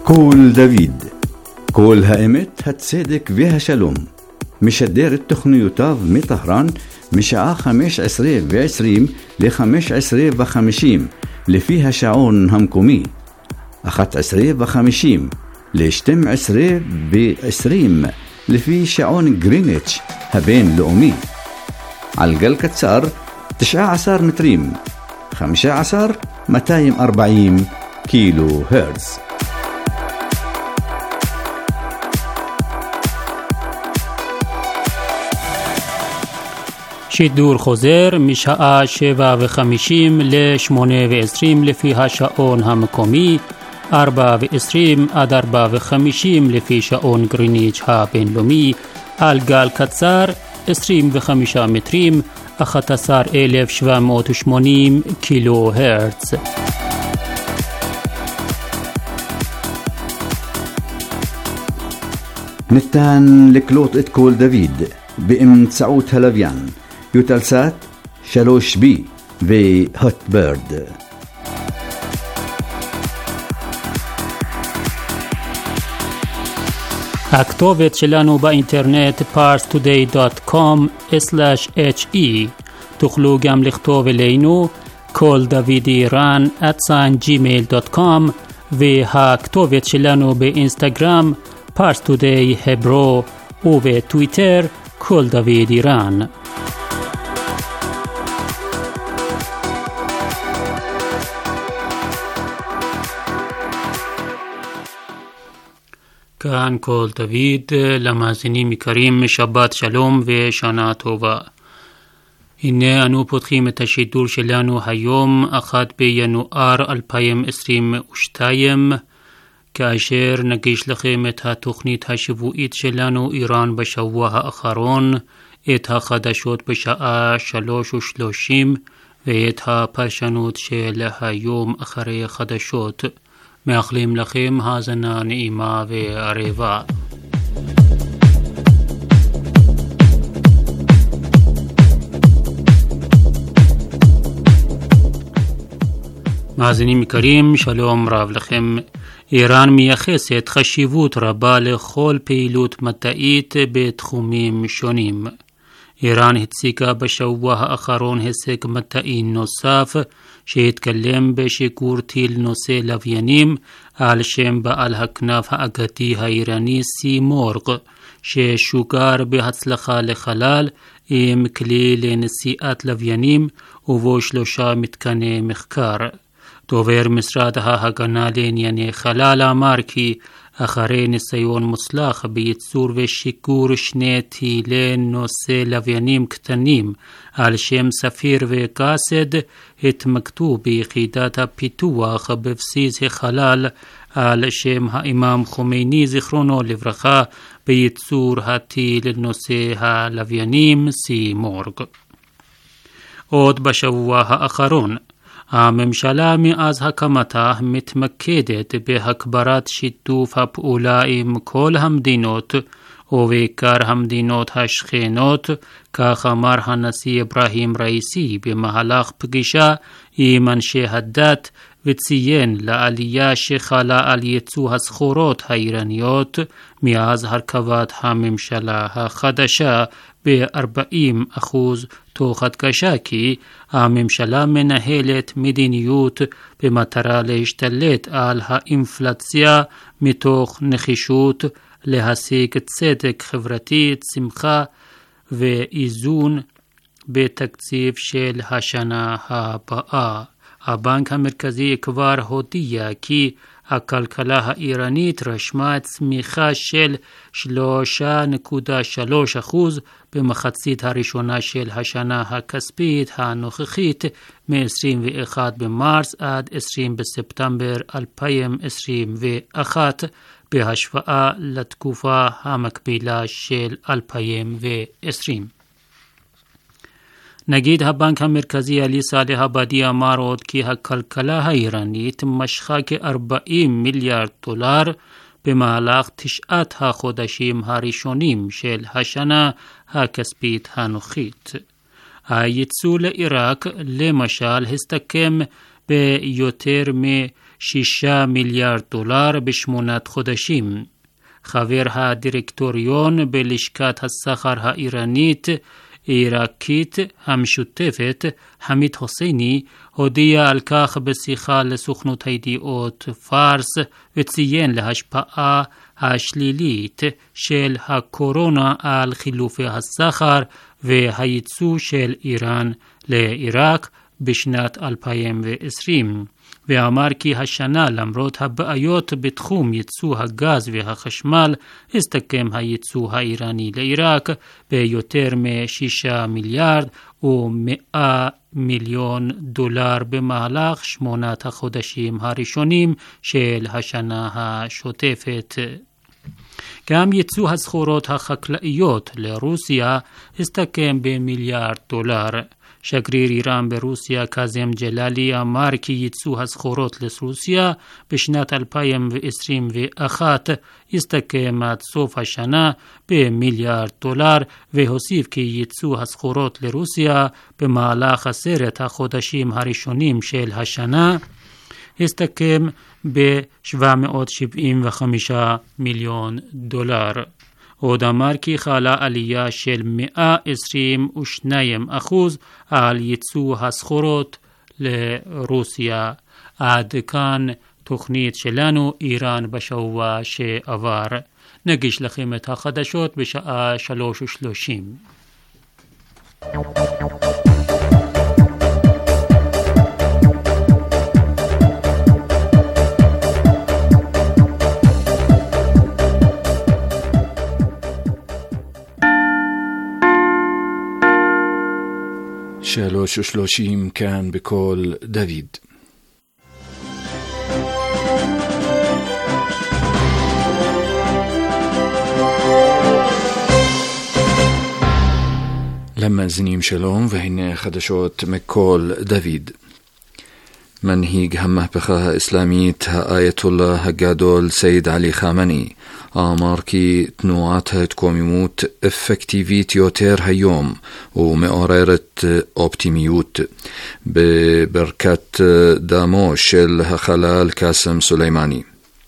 קול דוד, קול האמת, הצדק והשלום. משדר את תוכניותיו מטהרן משעה 15:20 ל-15:50 לפי השעון המקומי, 11:50 ל-12:20 לפי שעון גריניץ' הבינלאומי. על גל קצר 19 מטרים, 15,240 קילו הרץ. שידור חוזר משעה 7:50 ל-8:20 לפי השעון המקומי, 4:20 עד 4:50 לפי שעון גריניץ' הבינלאומי, על גל קצר 25 מטרים, 11,780 קילו הרץ. ניתן לקלוט את קול דוד באמצעות הלוויין יוטלסאט 3B והוטברד. הכתובת שלנו באינטרנט parstoday.com/he. תוכלו גם לכתוב אלינו koldavidi@gmail.com, והכתובת שלנו באינסטגרם parstoday hebro, ובטוויטר קול דוד איראן. כאן קול דוד, למאזינים יקרים, שבת שלום ושנה טובה. הנה אנו פותחים את השידור שלנו היום 1 בינואר 2022, כאשר נגיש לכם את התוכנית השבועית שלנו איראן בשבוע האחרון, את החדשות בשעה 3:30 ואת הפרשנות של היום אחרי החדשות. מאחלים לכם האזנה נעימה וערבה. מאזינים יקרים, שלום רב לכם. איראן מייחסת חשיבות רבה לכל פעילות מדעית בתחומים שונים. איראן הציגה בשבוע האחרון הישג מדעי נוסף שהתקדם בשיקור טיל נושא לוויינים על שם בעל הכנף האגדי האיראני סימורג, ששוגר בהצלחה לחלל עם כלי לנשיאת לוויינים ובו 3 מתקני מחקר. דובר משרד ההגנה לענייני חלל אמר כי אחרי ניסיון מוצלח בייצור ושיקור 2 טילי נושא לוויינים קטנים על שם ספיר וקאסד, התמקדו ביחידת הפיתוח בבסיס החלל על שם האימאם חומייני זיכרונו לברכה בייצור הטיל נושא הלוויינים סימורג. עוד בשבוע האחרון, הממשלה מאז הקמתה מתמקדת בהגברת שיתוף הפעולה עם כל המדינות, ובעיקר המדינות השכנות, כך אמר הנשיא אברהים ראיסי במהלך פגישה עם אנשי הדת, וציין לעלייה שחלה על ייצוא הסחורות האיראניות מאז הרכבת הממשלה החדשה ב-40%, תוך הדגשה כי הממשלה מנהלת מדיניות במטרה להשתלט על האינפלציה מתוך נחישות להשיג צדק חברתי, צמחה ואיזון בתקציב של השנה הבאה. הבנק המרכזי כבר הודיע כי הכלכלה האיראנית רשמה צמיחה של 3.3% במחצית הראשונה של השנה הכספית הנוכחית מ-21 במרס עד 20 בספטמבר 2021 בהשוואה לתקופה המקבילה של 2020. נגיד הבנק המרכזי עלי סאלח עבאדי אמר עוד כי הכלכלה האיראנית משכה כ-40 מיליארד דולר במהלך 9 החודשים הראשונים של השנה הכספית הנוכחית. הייצוא לעיראק למשל הסתכם ביותר $6 מיליארד ב8 חודשים. חבר הדירקטוריון בלשכת הסחר האיראנית עיראקית המשותפת חמיד חוסייני הודיע על כך בשיחה לסוכנות הידיעות פארס וציין להשפעה השלילית של הקורונה על חילופי הסחר והייצוא של איראן לעיראק בשנת 2020 ואמר כי השנה למרות הבעיות בתחום ייצוא הגז והחשמל הסתכם הייצוא האיראני לעיראק ביותר $6 מיליארד ו$100 מיליון במהלך 8 החודשים הראשונים של השנה השוטפת. גם ייצוא הסחורות החקלאיות לרוסיה הסתכם $1 מיליארד. שגריר איראן ברוסיה קאזם ג'לאלי אמר כי ייצוא הסחורות לרוסיה בשנת 2021 הסתכם עד סוף השנה $1 מיליארד והוסיף כי ייצוא הסחורות לרוסיה במהלך 10 החודשים הראשונים של השנה הסתכם $775 מיליון. עוד אמר כי חלה עלייה של 122% על ייצוא הסחורות לרוסיה. עד כאן תוכנית שלנו איראן בשבוע שעבר. נגיש לכם את החדשות בשעה 3:30. שלוש ושלושים כאן בקול דוד. למאזינים שלום, והנה חדשות מקול דוד. מנהיג המהפכה האסלאמית האייתוללה הגדול סייד עלי חמני אמר כי תנועת ההתקוממות אפקטיבית יותר היום ומעוררת אופטימיות בברכת דמו של החלל קאסם סולימני.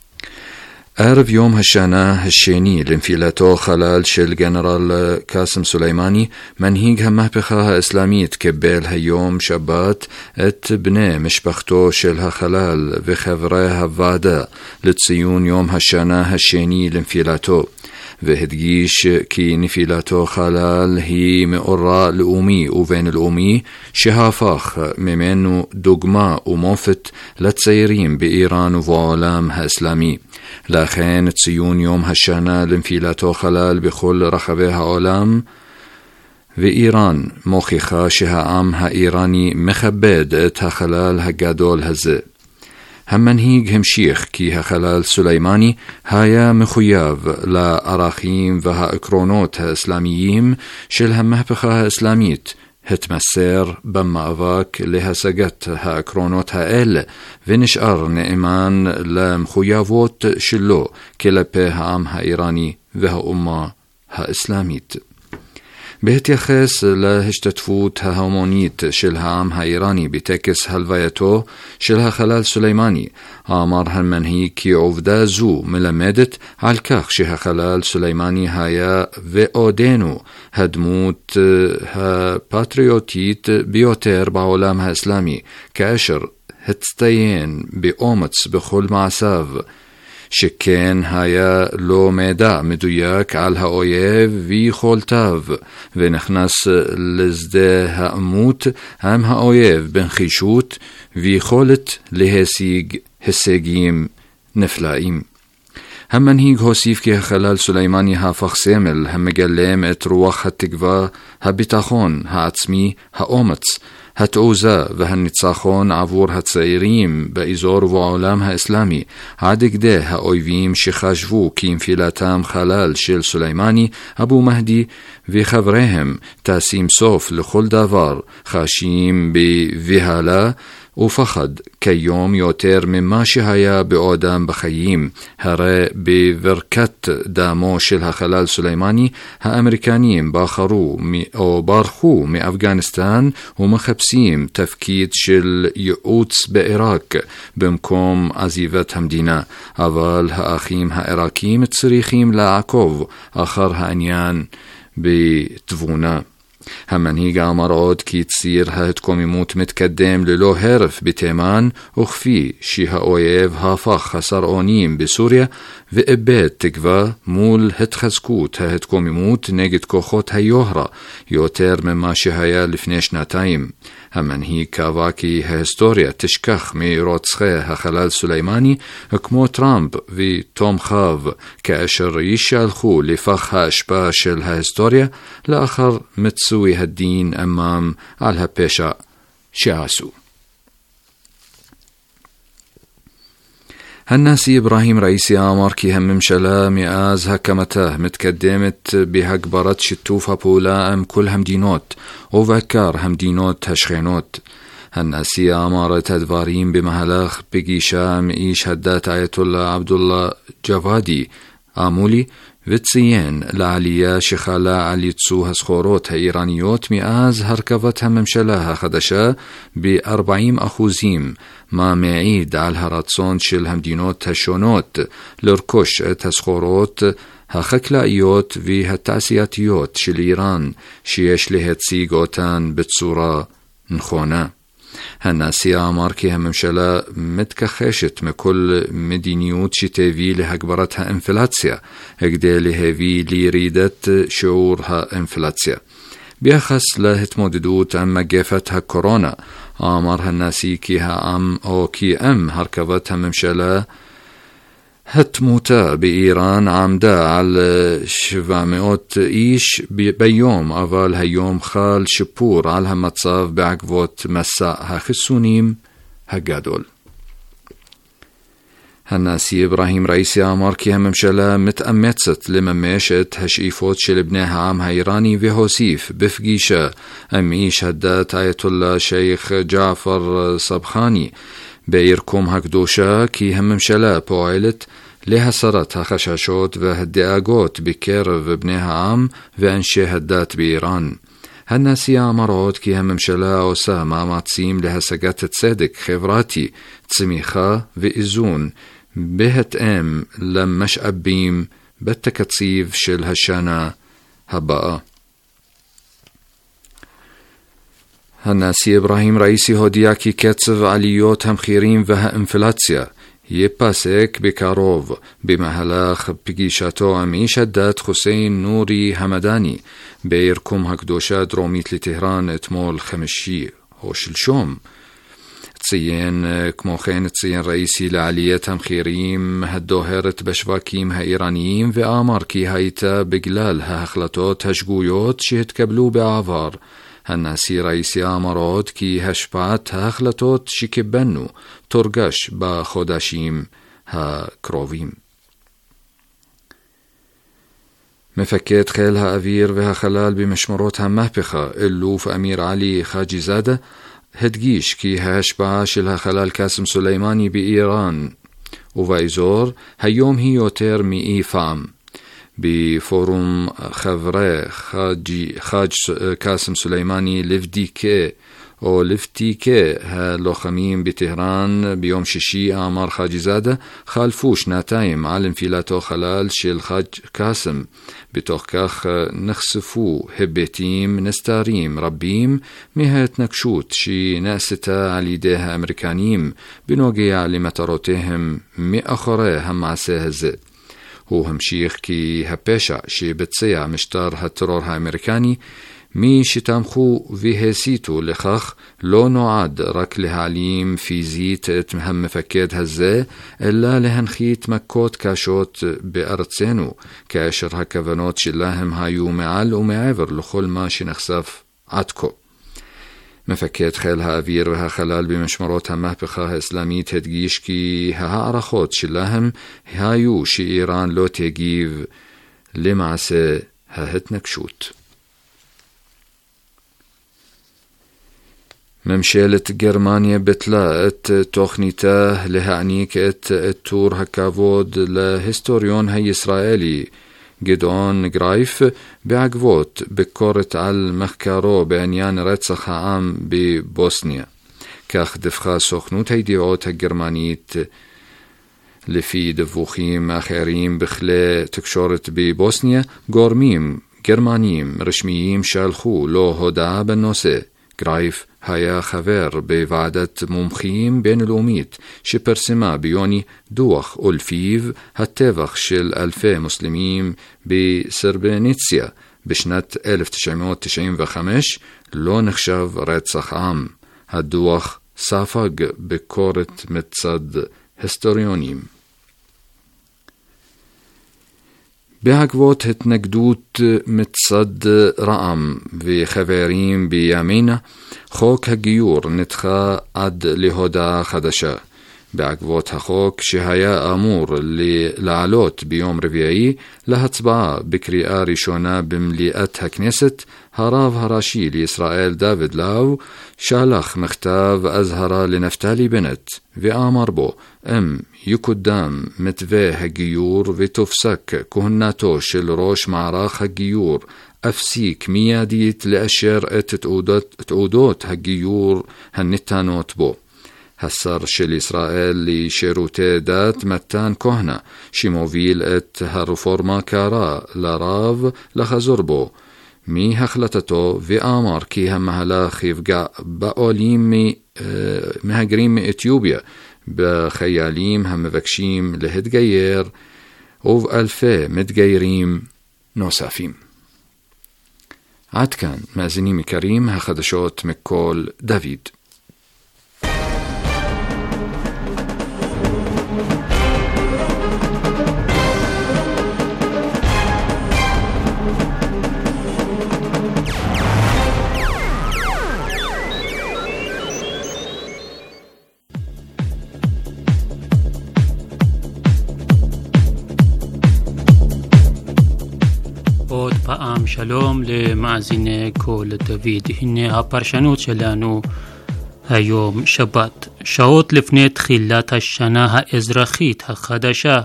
ערב יום השנה השני לנפילתו חלל של גנרל קאסם סולימני, מנהיג המהפכה האסלאמית קיבל היום שבת את בני משפחתו של החלל וחברי הוועדה לציון יום השנה השני לנפילתו, והדגיש כי נפילתו חלל היא מאורע לאומי ובינלאומי שהפך ממנו דוגמה ומופת לצעירים באיראן ובעולם האסלאמי. לכן ציון יום השנה לנפילתו חלל בכל רחבי העולם ואיראן מוכיחה שהעם האיראני מכבד את החלל הגדול הזה. המנהיג המשיך כי החלל סולימני היה מחויב לערכים והעקרונות האסלאמיים של המהפכה האסלאמית, התמסר במאבק להשגת העקרונות האלה ונשאר נאמן למחויבות שלו כלפי העם האיראני והאומה האסלאמית. בהתייחס להשתתפות ההמונית של העם האיראני בטקס הלווייתו של החלל סולימני, אמר המנהיג כי עובדה זו מלמדת על כך שהחלל סולימני היה ועודנו הדמות הפטריוטית ביותר בעולם האסלאמי, כאשר הצטיין באומץ בכל מעשיו, שכן היה לו מידע מדויק על האויב ויכולתיו, ונכנס לשדה העימות עם האויב בנחישות ויכולת להשיג הישגים נפלאים. המנהיג הוסיף כי החלל סולימני הפך סמל המגלם את רוח התקווה, הביטחון העצמי, האומץ, התעוזה והניצחון עבור הצעירים באזור ובעולם האסלאמי, עד כדי האויבים שחשבו כי נפילתם חלל של סולימני, אבו מהדי וחבריהם תשים סוף לכל דבר, חשים בבהלה ופחד כיום יותר ממה שהיה בעודם בחיים. הרי בברכת דמו של החלל סולימני, האמריקנים בחרו או ברחו מאפגניסטן ומחפשים תפקיד של ייעוץ בעיראק במקום עזיבת המדינה, אבל האחים העיראקים צריכים לעקוב אחר העניין בתבונה. המנהיג אמר עוד כי ציר ההתקוממות מתקדם ללא הרף בתימן, וכפי שהאויב הפך חסר אונים בסוריה ואיבד תקווה מול התחזקות ההתקוממות נגד כוחות היוהרה יותר ממה שהיה לפני שנתיים. המנהיג קבע כי ההיסטוריה תשכח מרוצחי החלל סולימני כמו טראמפ ותומכיו כאשר יישלחו לפח האשפה של ההיסטוריה לאחר מצוי הדין עמם על הפשע שעשו. הנשיא אברהים ראיסי אמר כי הממשלה מאז הקמתה מתקדמת בהגברת שיתוף הפעולה עם כל המדינות ובעיקר המדינות השכנות. הנשיא אמר את הדברים במהלך פגישה עם איש הדת אייתוללה עבדוללה ג'וואדי אמולי, וציין לעלייה שחלה על ייצוא הסחורות האיראניות מאז הרכבת הממשלה החדשה ב-40%, מה מעיד על הרצון של המדינות השונות לרכוש את הסחורות החקלאיות והתעשייתיות של איראן, שיש להציג אותן בצורה נכונה. הנשיא אמר כי הממשלה מתכחשת מכל מדיניות שתביא להגברת האינפלציה, כדי להביא לירידת שיעור האינפלציה. ביחס להתמודדות עם מגפת הקורונה, אמר הנשיא כי עם הרכבת הממשלה התמותה באיראן עמדה על 700 איש ביום, אבל היום חל שיפור על המצב בעקבות מסע החיסונים הגדול. הנשיא אברהים ראיסי אמר כי הממשלה מתאמצת לממש את השאיפות של בני העם האיראני, והוסיף בפגישה עם איש הדת אייתוללה שייח ג'עפר סבחני בעירקום הקדושה כי הממשלה פועלת להסרת החששות והדאגות בקרב בני העם ואנשי הדת באיראן. הנשיא אמר עוד כי הממשלה עושה מאמצים להשגת צדק חברתי, צמיחה ואיזון בהתאם למשאבים בתקציב של השנה הבאה. הנשיא אברהים ראיסי הודיע כי קצב עליות המחירים והאינפלציה ייפסק בקרוב במהלך פגישתו עם איש הדת חוסיין נורי המדני בעירקום הקדושה דרומית לטהרן אתמול חמישי או שלשום. כמו כן ציין ראיסי לעליית המחירים הדוהרת בשווקים האיראניים, ואמר כי הייתה בגלל ההחלטות השגויות שהתקבלו בעבר. הנשיא ראיסי אמר עוד כי השפעת ההחלטות שקיבלנו תורגש בחודשים הקרובים. מפקד חיל האוויר והחלל במשמרות המהפכה אלוף אמיר עלי חאג'יזאדה הדגיש כי ההשפעה של החלל קאסם סולימני באיראן ובאזור היום היא יותר מאי פעם. בפורום חברי חאג' קאסם סולימני לבדיקה הלוחמים בטהרן ביום שישי אמר חאג'יזאדה חלפו שנתיים על נפילתו חלל של חאג' קאסם. בתוך כך נחשפו היבטים נסתרים רבים מההתנגשות שנעשתה על ידי האמריקנים בנוגע למטרותיהם מאחורי המעשה הזה. הוא המשיך כי הפשע שביצע משטר הטרור האמריקני, מי שתמכו והסיתו לכך, לא נועד רק להעלים פיזית את המפקד הזה, אלא להנחית מכות קשות בארצנו, כאשר הכוונות שלהם היו מעל ומעבר לכל מה שנחשף עד כה. מפקד חיל האוויר והחלל במשמרות המהפכה האסלאמית הדגיש כי הערכות שלהם היו שאיראן לא תגיב למעשה ההתנגשות. ממשלת גרמניה ביטלה את תוכניתה להעניק את עיטור הכבוד להיסטוריון הישראלי גדעון גרייף בעקבות ביקורת על מחקרו בעניין רצח העם בבוסניה. כך דיווחה סוכנות הידיעות הגרמנית. לפי דיווחים אחרים בכלי תקשורת בבוסניה, גורמים גרמנים רשמיים שלחו לו הודעה בנושא. גרייף היה חבר בוועדת מומחים בינלאומית שפרסמה ביוני דוח ולפיו הטבח של אלפי מוסלמים בסרבניציה בשנת 1995 לא נחשב רצח עם. הדוח ספג ביקורת מצד היסטוריונים. בעקבות התנגדות מצד רע"מ וחברים בימינה, חוק הגיור נדחה עד להודעה חדשה. בעקבות החוק שהיה אמור לעלות ביום רביעי להצבעה בקריאה ראשונה במליאת הכנסת, הרב הראשי לישראל דוד לאו שלח מכתב אזהרה לנפתלי בנט ואמר בו, אם יקודם מתווה הגיור ותופסק כהונתו של ראש מערך הגיור, אפסיק מיידית לאשר את תעודות הגיור הניתנות בו. השר של ישראל לשירותי דת מתן כהנא, שמוביל את הרפורמה, קרא לרב לחזור בו מהחלטתו ואמר כי המהלך יפגע בעולים מהגרים מאתיופיה, בחיילים המבקשים להתגייר ובאלפי מתגיירים נוספים. עד כאן, מאזינים יקרים, החדשות מכל דוד. עוד פעם שלום למאזיני כל דוד. הנה הפרשנות שלנו היום שבת. שעות לפני תחילת השנה האזרחית החדשה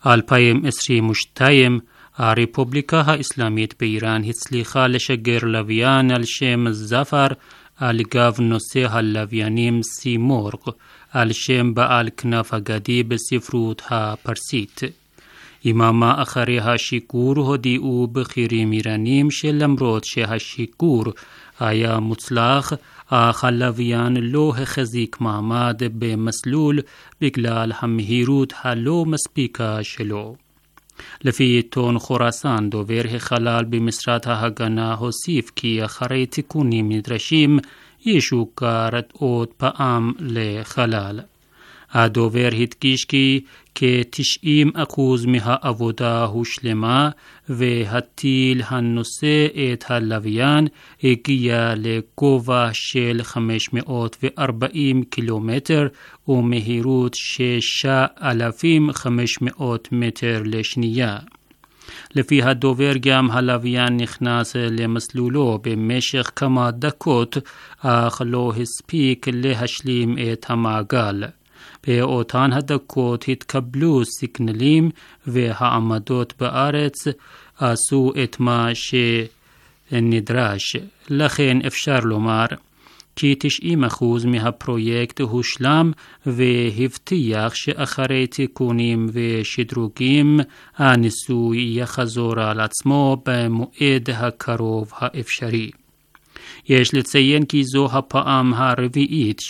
2022, הרפובליקה האסלאמית באיראן הצליחה לשגר לוויין על שם זפר על גב נושא הלוויינים סימורג, על שם בעל כנף אגדי בספרות הפרסית. יממה אחרי השיקור הודיעו בכירים איראנים שלמרות שהשיקור היה מוצלח, אך הלוויין לא החזיק מעמד במסלול בגלל המהירות הלא מספיקה שלו. לפי עיתון חורסן, דובר החלל במשרד ההגנה הוסיף כי אחרי תיקונים נדרשים ישוקר עוד פעם לחלל. הדובר הדגיש כי כ-90% מהעבודה הושלמה והטיל הנושא את הלוויין הגיע לגובה של 540 קילומטר ומהירות 6,500 מטר לשנייה. לפי הדובר גם הלוויין נכנס למסלולו במשך כמה דקות, אך לא הספיק להשלים את המעגל. באותן הדקות התקבלו סיגנלים והעמדות בארץ עשו את מה שנדרש. לכן אפשר לומר כי 90% מהפרויקט הושלם והבטיח שאחרי תיקונים ושדרוגים הניסוי יחזור על עצמו במועד הקרוב האפשרי. יש לציין כי זו הפעם הרביעית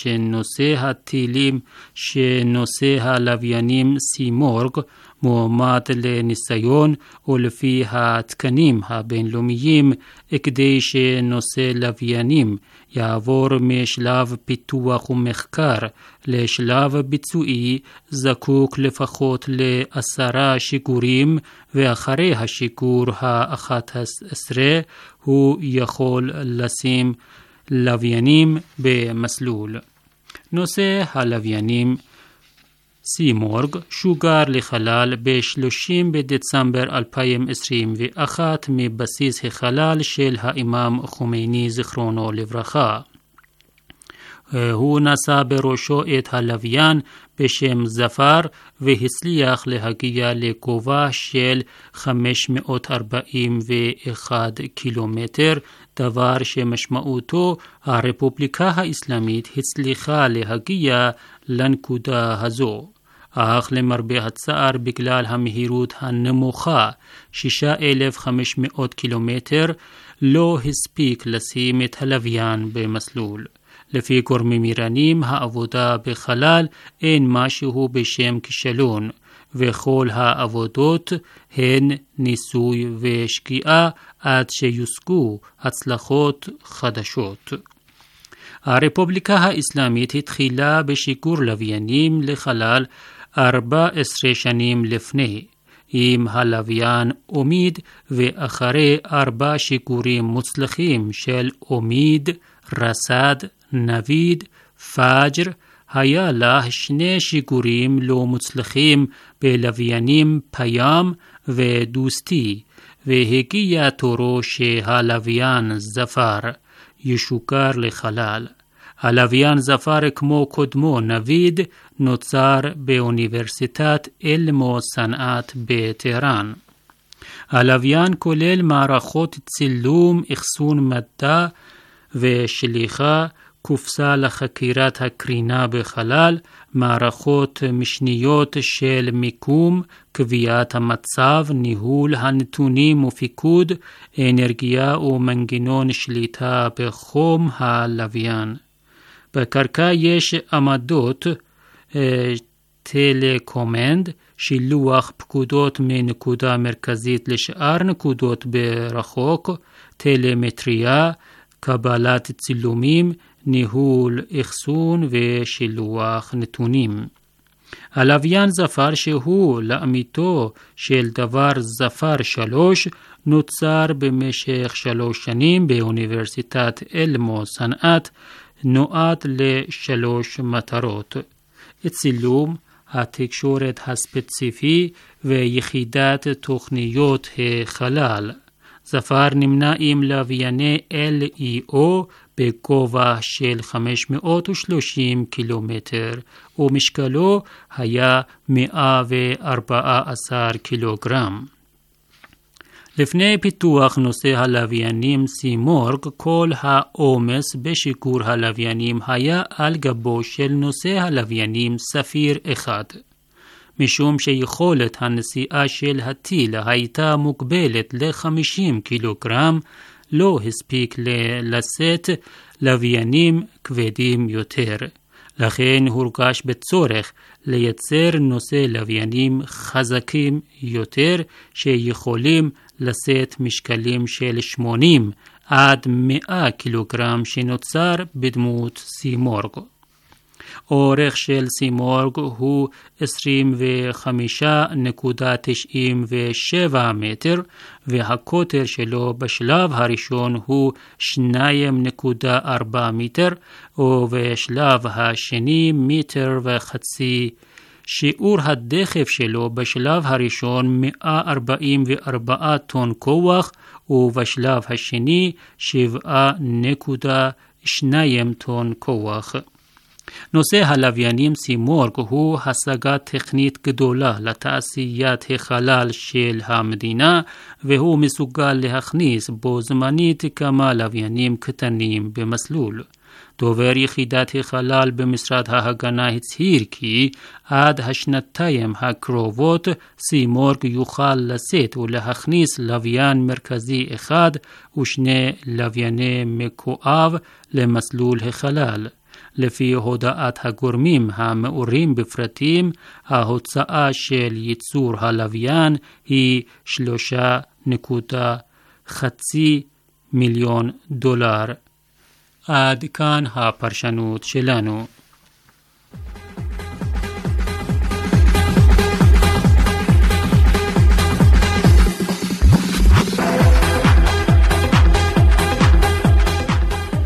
שנושא הלוויינים סימורג מועמד לניסיון, ולפי התקנים הבינלאומיים כדי שנושא לוויינים יעבור משלב פיתוח ומחקר לשלב ביצועי זקוק לפחות ל10 שיגורים, ואחרי השיגור ה-11 הוא יכול לשים לוויינים במסלול. נושא הלוויינים סימורג שוגר לחלל ב-30 בדצמבר 2021 מבסיס החלל של האימאם חומייני זיכרונו לברכה. הוא נשא בראשו את הלוויין בשם זפר והצליח להגיע לגובה של 541 קילומטר, דבר שמשמעותו הרפובליקה האסלאמית הצליחה להגיע לנקודה הזו. אך למרבה הצער בגלל המהירות הנמוכה 6,500 קילומטר לא הספיק לשים את הלוויין במסלול. לפי גורמים איראנים העבודה בחלל אין משהו בשם כישלון, וכל העבודות הן ניסוי ושגיאה עד שיושגו הצלחות חדשות. הרפובליקה האסלאמית התחילה בשיגור לוויינים לחלל 14 שנים לפני, עם הלוויין אומיד, ואחרי 4 שיגורים מוצלחים של אומיד, רסד, נביד, פאג'ר, היה לה 2 שיגורים לא מוצלחים בלוויינים פיים ודוסטי, והגיע תורו שהלוויין זפר ישוגר לחלל. הלוויין זפר כמו קודמו נביד נוצר באוניברסיטת אלמו סנעת בטהרן. הלוויין כולל מערכות צילום, אחסון מדע ושליחה, קופסה לחקירת הקרינה בחלל, מערכות משניות של מיקום, קביעת המצב, ניהול הנתונים ופיקוד, אנרגיה ומנגנון שליטה בחום הלוויין. בקרקע יש עמדות טלקומנד, שילוח פקודות מנקודה מרכזית לשאר נקודות ברחוק, טלמטריה, קבלת צילומים, ניהול אחסון ושילוח נתונים. הלוויין זפר, שהוא לאמיתו של דבר זפר 3, נוצר במשך 3 שנים באוניברסיטת אלמו סנעת, נועד ל3 מטרות: צילום, התקשורת הספציפי ויחידת תוכניות החלל. זפר נמנה עם לווייני LEO בגובה של 530 קילומטר, ומשקלו היה 114 קילוגרם. לפני פיתוח נושא הלוויינים סימורג, כל העומס בשיגור הלוויינים היה על גבו של נושא הלוויינים ספיר 1. משום שיכולת הנשיאה של הטיל הייתה מוגבלת ל-50 קילוגרם, לא הספיק לשאת לוויינים כבדים יותר. לכן הורגש בצורך לייצר נושא לוויינים חזקים יותר, שיכולים לשאת משקלים של 80 עד 100 קילוגרם, שנוצר בדמות סימורג. אורך של סימורג הוא 25.97 מטר, והקוטר שלו בשלב הראשון הוא 2.4 מטר, ובשלב השני 1.5 מטר. שיעור הדחף שלו בשלב הראשון 144 טון כוח, ובשלב השני 7.2 טון כוח. נושא הלוויינים סימורג הוא השגה טכנית גדולה לתעשיית החלל של המדינה, והוא מסוגל להכניס בו זמנית כמה לוויינים קטנים במסלול. דובר יחידת החלל במשרד ההגנה הצהיר כי עד השנתיים הקרובות סימורג יוכל לשאת ולהכניס לוויין מרכזי 1 ו2 לווייני מקואב למסלול החלל. לפי הודעת הגורמים המעורים בפרטים, ההוצאה של ייצור הלוויין היא $3.5 מיליון. עד כאן הפרשנות שלנו.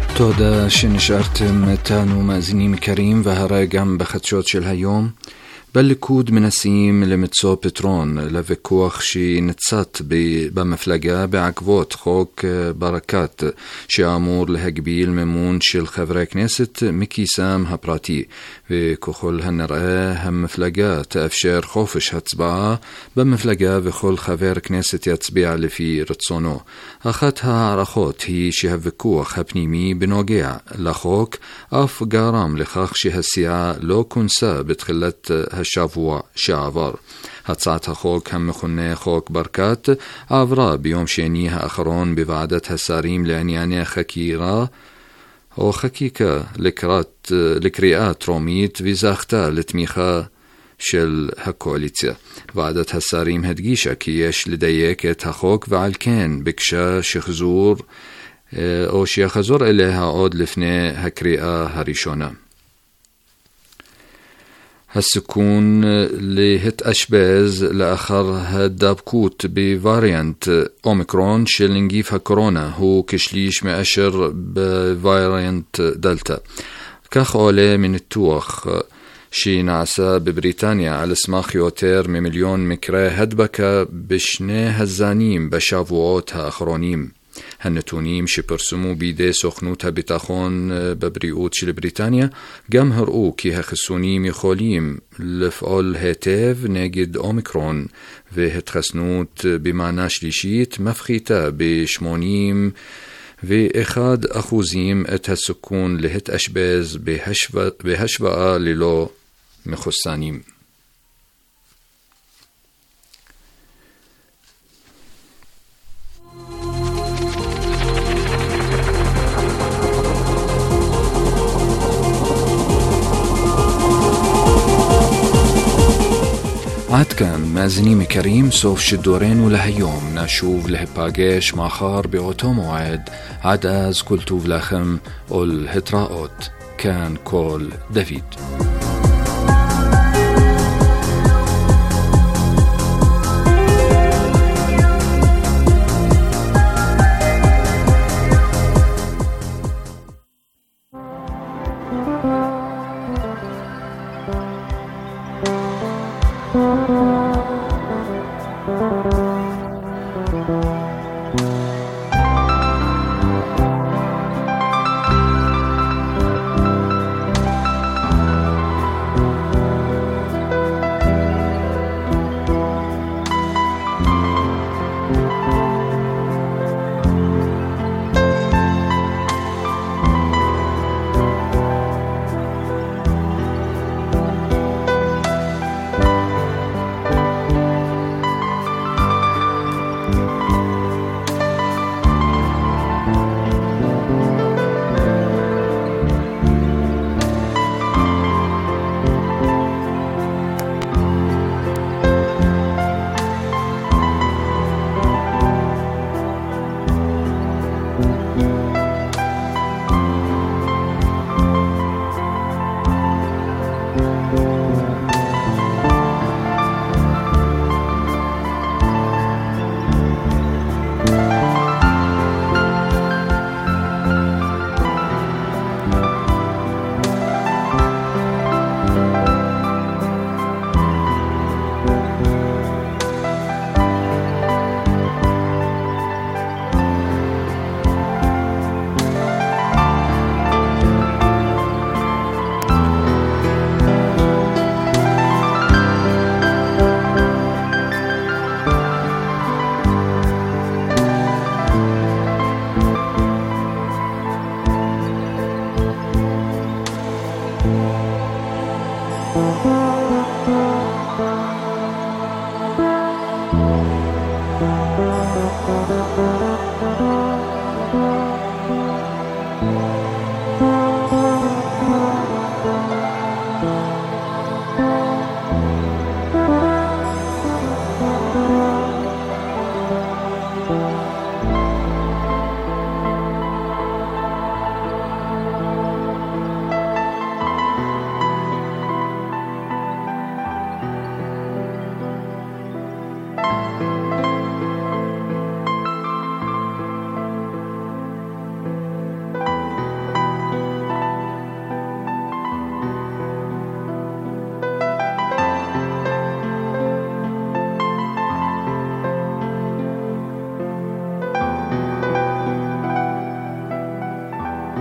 תודה שנשארתם איתנו מאזינים יקרים, והרי גם בחדשות של היום. בליכוד מנסים למצוא פתרון לוויכוח שנצת במפלגה בעקבות חוק ברקת שאמור להגביל מימון של חברי כנסת מכיסם הפרטי, וככל הנראה המפלגה תאפשר חופש הצבעה במפלגה וכל חבר כנסת יצביע לפי רצונו. אחת הערכות היא שהוויכוח הפנימי בנוגע לחוק אף גרם לכך שהסיעה לא כונסה בתחילת השבוע שעבר. הצעת החוק המכונה חוק ברקת עברה ביום שני האחרון בוועדת השרים לענייני חקירה או חקיקה לקריאה טרומית וזכתה לתמיכה של הקואליציה. ועדת השרים הדגישה כי יש לדייק את החוק ועל כן ביקשה שיחזור אליה עוד לפני הקריאה הראשונה. הסיכון להתאשפז לאחר הדבקות בווריאנט אומיקרון של נגיף הקורונה הוא כשליש מאשר בווריאנט דלטה. כך עולה מניתוח שנעשה בבריטניה על סמך יותר ממיליון מקרי הדבקה בשני הזנים בשבועות האחרונים. הנתונים שפרסמו בידי סוכנות הביטחון בבריאות של בריטניה גם הראו כי החיסונים יכולים לפעול היטב נגד אומיקרון, והתחסנות במנה שלישית מפחיתה ב-81% את הסיכון להתאשפז בהשוואה ללא מחוסנים. עד כאן מאזינים יקרים, סוף שידורנו להיום. נשוב להיפגש מחר באותו מועד. עד אז כל טוב לכם ולהתראות. כאן כל דוד. Thank you.